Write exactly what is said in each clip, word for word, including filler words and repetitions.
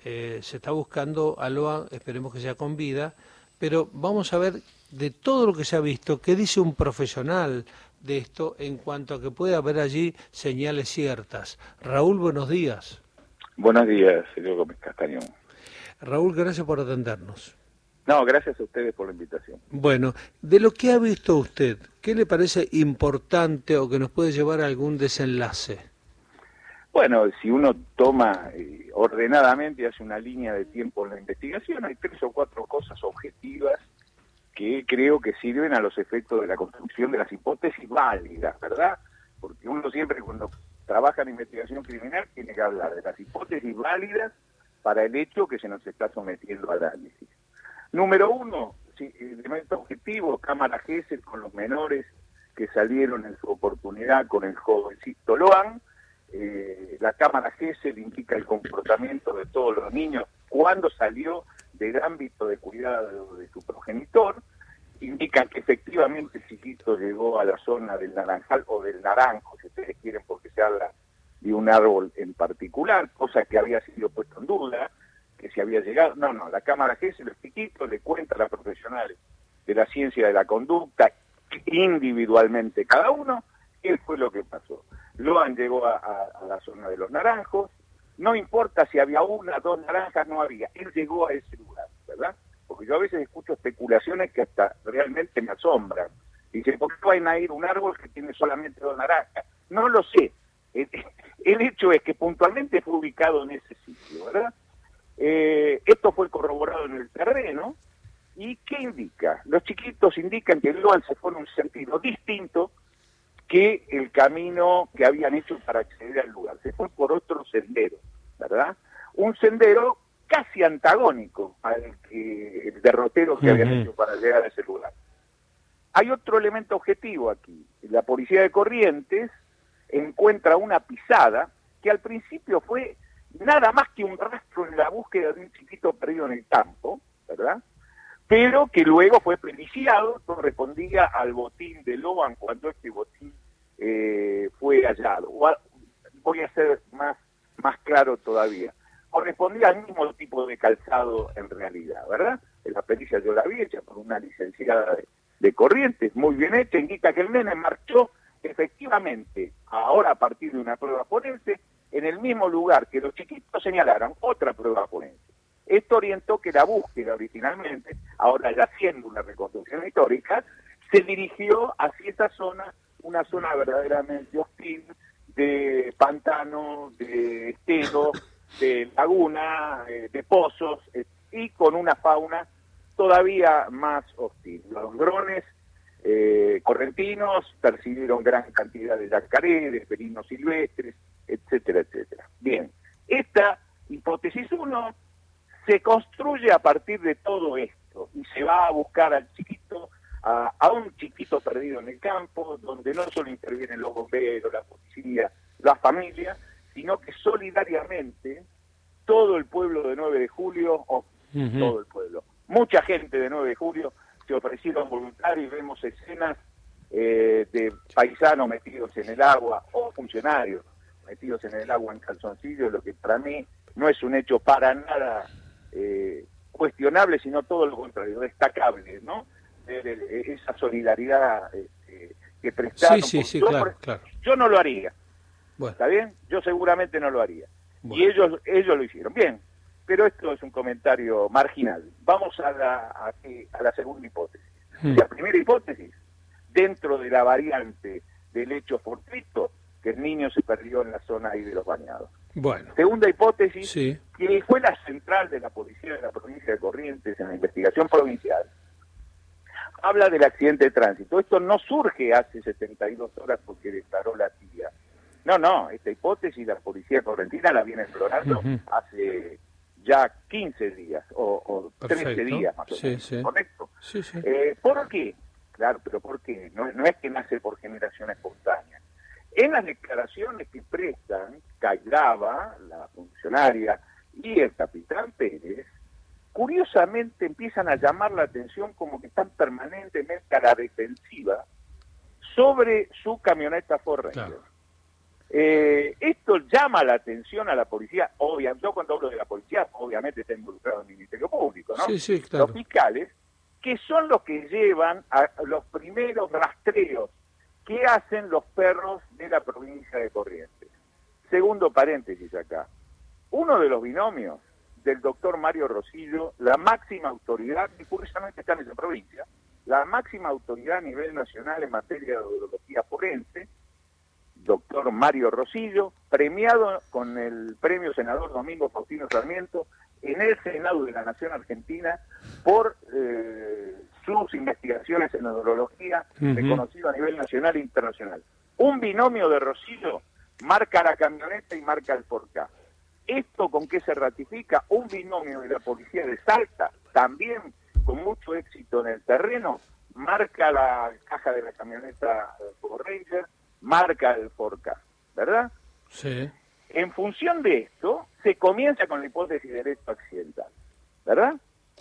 eh, se está buscando a Loan, esperemos que sea con vida, pero vamos a ver de todo lo que se ha visto, qué dice un profesional de esto en cuanto a que puede haber allí señales ciertas. Raúl, buenos días. Buenos días, señor Gómez Castañón. Raúl, gracias por atendernos. No, gracias a ustedes por la invitación. Bueno, de lo que ha visto usted, ¿qué le parece importante o que nos puede llevar a algún desenlace? Bueno, si uno toma eh, ordenadamente y hace una línea de tiempo en la investigación, hay tres o cuatro cosas objetivas que creo que sirven a los efectos de la construcción de las hipótesis válidas, ¿verdad? Porque uno siempre cuando trabaja en investigación criminal tiene que hablar de las hipótesis válidas para el hecho que se nos está sometiendo al análisis. Número uno, sí, elemento objetivo, cámara Gesell con los menores que salieron en su oportunidad con el jovencito Loan. Eh, la cámara Gesell indica el comportamiento de todos los niños cuando salió del ámbito de cuidado de su progenitor, indican que efectivamente el chiquito llegó a la zona del Naranjal o del Naranjo, si ustedes quieren, porque se habla de un árbol en particular, cosa que había sido puesto en duda, que se había llegado. No, no, la cámara Gesell, el chiquito, le cuenta a los profesionales de la ciencia de la conducta, individualmente cada uno, qué fue lo que pasó. Loan llegó a, a, a la zona de los Naranjos, no importa si había una, dos naranjas, no había, él llegó a ese lugar, ¿verdad? Porque yo a veces escucho especulaciones que hasta realmente me asombran. Dice, ¿por qué van a ir a un árbol que tiene solamente dos naranjas? No lo sé. El, el hecho es que puntualmente fue ubicado en ese sitio, ¿verdad? Eh, esto fue corroborado en el terreno. ¿Y qué indica? Los chiquitos indican que Loan se fue en un sentido distinto que el camino que habían hecho para acceder al lugar. Se fue por otro sendero, ¿verdad? Un sendero casi antagónico al que el derrotero que uh-huh. habían hecho para llegar a ese lugar. Hay otro elemento objetivo aquí. La policía de Corrientes encuentra una pisada que al principio fue nada más que un rastro en la búsqueda de un chiquito perdido en el campo, ¿verdad? Pero que luego fue periciado, correspondía al botín de Loan cuando este botín eh, fue hallado. Voy a ser más, más claro todavía. Correspondía al mismo tipo de calzado en realidad, ¿verdad? En la pericia yo la vi hecha por una licenciada de, de Corrientes, muy bien hecha, indica que el nene marchó efectivamente, ahora a partir de una prueba forense, en el mismo lugar que los chiquitos señalaron otra prueba forense. Esto orientó que la búsqueda originalmente, ahora ya siendo una reconstrucción histórica, se dirigió hacia esa zona, una zona verdaderamente hostil, de pantano, de estero, de laguna, de pozos, y con una fauna todavía más hostil. Los drones eh, correntinos percibieron gran cantidad de yacaré, de felinos silvestres, etcétera, etcétera. Bien, esta hipótesis uno se construye a partir de todo esto y se va a buscar al chiquito, a, a un chiquito perdido en el campo, donde no solo intervienen los bomberos, la policía, la familia, sino que solidariamente todo el pueblo de nueve de julio, o uh-huh. todo el pueblo, mucha gente de nueve de julio se ofrecieron voluntarios y vemos escenas eh, de paisanos metidos en el agua o funcionarios metidos en el agua en calzoncillos, lo que para mí no es un hecho para nada eh, cuestionable, sino todo lo contrario, destacable, ¿no? De, de, de esa solidaridad eh, que prestaron. Sí, sí, sí, yo, claro, por, claro. Yo no lo haría, bueno. ¿Está bien? Yo seguramente no lo haría. Bueno. Y ellos ellos lo hicieron. Bien, pero esto es un comentario marginal. Vamos a la, a, a la segunda hipótesis. Hmm. La primera hipótesis, dentro de la variante del hecho fortuito, que el niño se perdió en la zona ahí de los bañados. Bueno. Segunda hipótesis, sí. que fue la central de la policía de la provincia de Corrientes en la investigación provincial, habla del accidente de tránsito. Esto no surge hace setenta y dos horas porque declaró la tía. No, no, esta hipótesis la policía correntina la viene explorando uh-huh. hace ya quince días o, o trece días más o menos, sí, sí. ¿correcto? Sí, sí. Eh, ¿Por qué? Claro, pero ¿por qué? No, no es que nace por generación espontánea. En las declaraciones que prestan Cairaba, la funcionaria, y el capitán Pérez, curiosamente empiezan a llamar la atención como que están permanentemente a la defensiva sobre su camioneta Ford Ranger. Claro. Eh, esto llama la atención a la policía, obviamente, yo cuando hablo de la policía, obviamente está involucrado el Ministerio Público, ¿no? Sí, sí, claro. Los fiscales, que son los que llevan a los primeros rastreos que hacen los perros de la provincia de Corrientes. Segundo paréntesis acá. Uno de los binomios del doctor Mario Rosillo, la máxima autoridad, y curiosamente está en esa provincia, la máxima autoridad a nivel nacional en materia de odontología forense, doctor Mario Rosillo, premiado con el premio senador Domingo Faustino Sarmiento en el Senado de la Nación Argentina por eh, sus investigaciones en odología, uh-huh. reconocido a nivel nacional e internacional. Un binomio de Rosillo marca la camioneta y marca el Forca. ¿Esto con qué se ratifica? Un binomio de la policía de Salta, también con mucho éxito en el terreno, marca la caja de la camioneta Power Ranger, marca el Forca, ¿verdad? Sí. En función de esto, se comienza con la hipótesis de delito accidental, ¿verdad?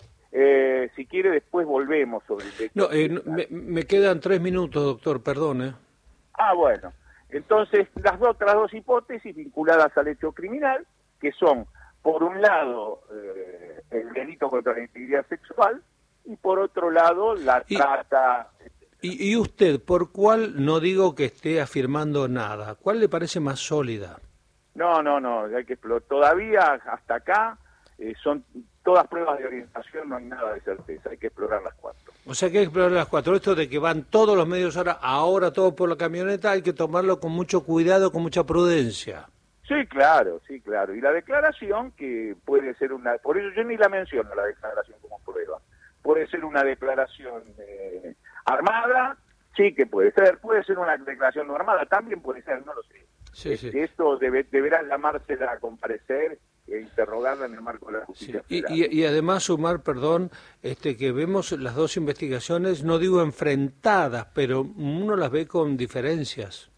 Eh, si quiere, después volvemos sobre el delito No, eh, me, me quedan tres minutos, doctor, perdone. Ah, bueno. Entonces, las otras dos hipótesis vinculadas al hecho criminal, que son, por un lado, eh, el delito contra la integridad sexual, y por otro lado, la y, trata... Y, ¿Y usted, por cuál, no digo que esté afirmando nada, cuál le parece más sólida? No, no, no, hay que explorar. Todavía hasta acá eh, son todas pruebas de orientación, no hay nada de certeza, hay que explorar las cuatro. O sea que hay que explorar las cuatro. Esto de que van todos los medios ahora, ahora todo por la camioneta, hay que tomarlo con mucho cuidado, con mucha prudencia. Sí, claro, sí, claro. Y la declaración, que puede ser una... Por eso yo ni la menciono, la declaración como prueba. Puede ser una declaración eh, armada, sí que puede ser. Puede ser una declaración no armada, también puede ser, no lo sé. Sí, este, sí. Esto debe, deberá llamársela a comparecer e interrogarla en el marco de la justicia sí. federal. Y, y, y además sumar, perdón, este que vemos las dos investigaciones, no digo enfrentadas, pero uno las ve con diferencias.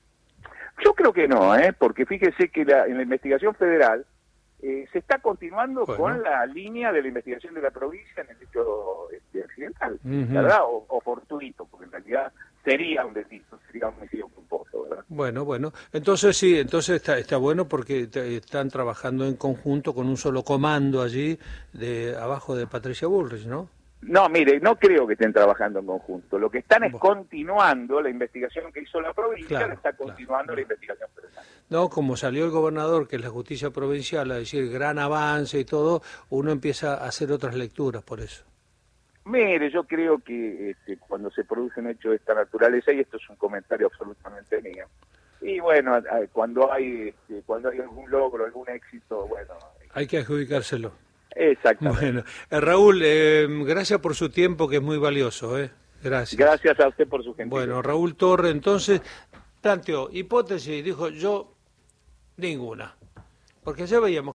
Yo creo que no, ¿eh? Porque fíjese que la, en la investigación federal eh, se está continuando bueno. con la línea de la investigación de la provincia en el hecho este, accidental, uh-huh. ¿verdad? O, o fortuito, porque en realidad sería un delito, sería un homicidio culposo, ¿verdad? Bueno, bueno, entonces sí, entonces está, está bueno porque te, están trabajando en conjunto con un solo comando allí, de abajo de Patricia Bullrich, ¿no? No, mire, no creo que estén trabajando en conjunto. Lo que están es continuando la investigación que hizo la provincia, claro, está continuando claro. la investigación federal. No, como salió el gobernador, que es la justicia provincial, a decir gran avance y todo, uno empieza a hacer otras lecturas por eso. Mire, yo creo que este, cuando se produce un hecho de esta naturaleza, y esto es un comentario absolutamente mío, y bueno, cuando hay este, cuando hay algún logro, algún éxito, bueno... Hay que adjudicárselo. Exactamente. Bueno, eh, Raúl, eh, gracias por su tiempo, que es muy valioso, ¿eh? Gracias. Gracias a usted por su gentileza. Bueno, Raúl Torre, entonces, planteó hipótesis, dijo yo, ninguna, porque ya veíamos